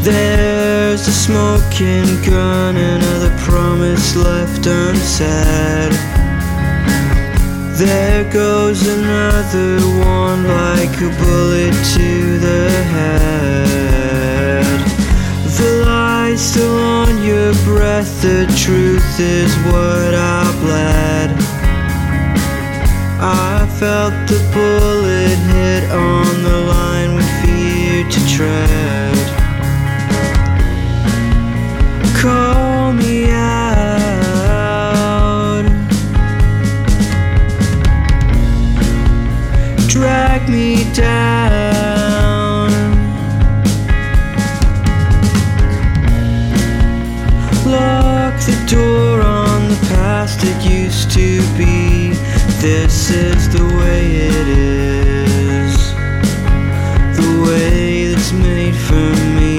There's a smoking gun, another promise left unsaid. There goes another one, like a bullet to the head. The lie's still on your breath, the truth is what I bled. I felt the bullet hit on the line we feared to tread. Call me out, drag me down, lock the door on the past it used to be. This is the way it is, the way that's made for me.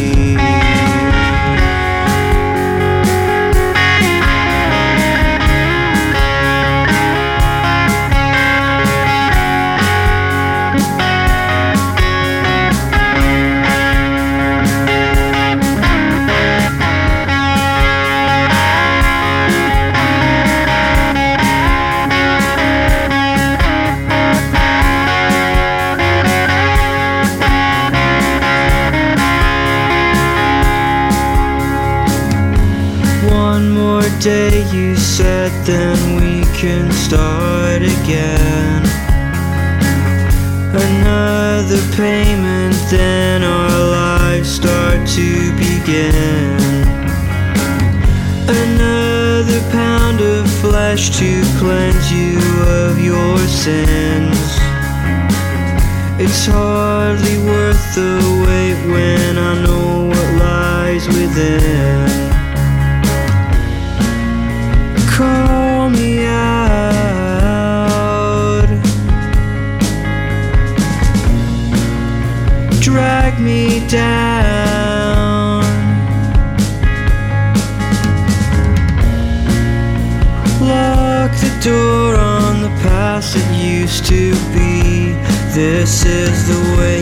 One more day, you said, then we can start again. Another payment, then our lives start to begin. Another pound of flesh to cleanse you of your sins. It's hardly worth the wait when I know what lies within. Call me out, drag me down, lock the door on the past it used to be. This is the way